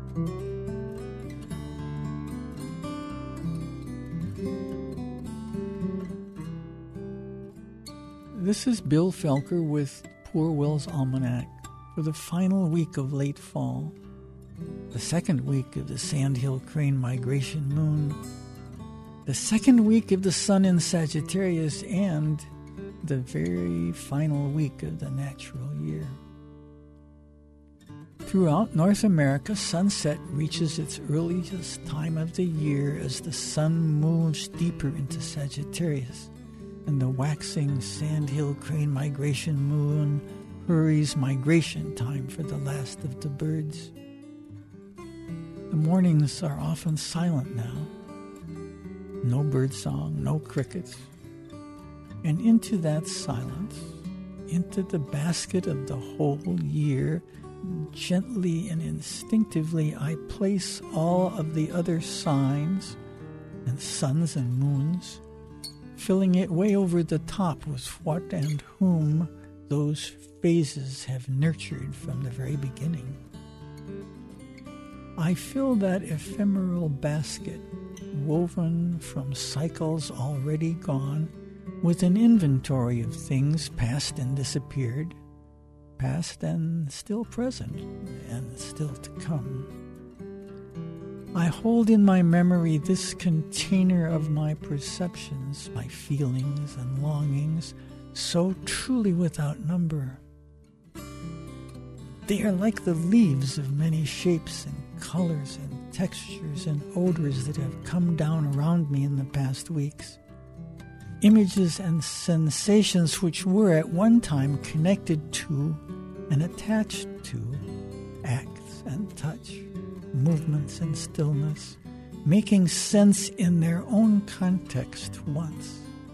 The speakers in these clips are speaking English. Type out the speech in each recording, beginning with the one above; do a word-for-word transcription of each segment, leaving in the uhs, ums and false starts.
This is Bill Felker with Poor Will's Almanac for the final week of late fall, the second week of the Sandhill Crane migration moon, the second week of the sun in Sagittarius, and the very final week of the natural year. Throughout North America, sunset reaches its earliest time of the year as the sun moves deeper into Sagittarius, and the waxing Sandhill Crane migration moon hurries migration time for the last of the birds. The mornings are often silent now. No birdsong, no crickets. And into that silence, into the basket of the whole year, gently and instinctively I place all of the other signs and suns and moons, filling it way over the top with what and whom those phases have nurtured from the very beginning. I fill that ephemeral basket, woven from cycles already gone, with an inventory of things past and disappeared, past and still present, and still to come. I hold in my memory this container of my perceptions, my feelings and longings, so truly without number. They are like the leaves of many shapes and colors and textures and odors that have come down around me in the past weeks. Images and sensations which were at one time connected to and attached to acts and touch, movements and stillness, making sense in their own context once.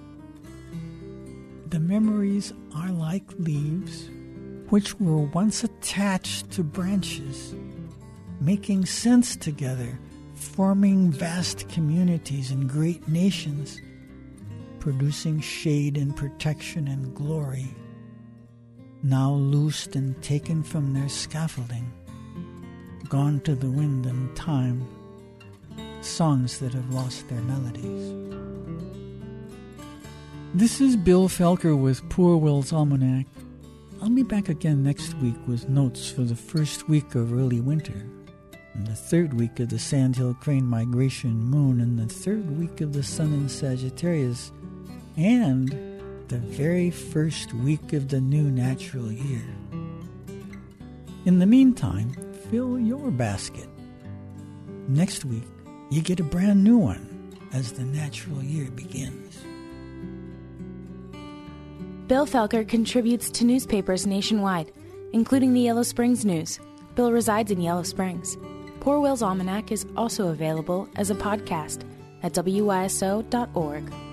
The memories are like leaves which were once attached to branches, making sense together, forming vast communities and great nations, producing shade and protection and glory, now loosed and taken from their scaffolding, gone to the wind and time, songs that have lost their melodies. This is Bill Felker with Poor Will's Almanac. I'll be back again next week with notes for the first week of early winter, and the third week of the Sandhill Crane migration moon, and the third week of the sun in Sagittarius, and the very first week of the new natural year. In the meantime, fill your basket. Next week, you get a brand new one as the natural year begins. Bill Felker contributes to newspapers nationwide, including the Yellow Springs News. Bill resides in Yellow Springs. Poor Will's Almanac is also available as a podcast at W Y S O dot org.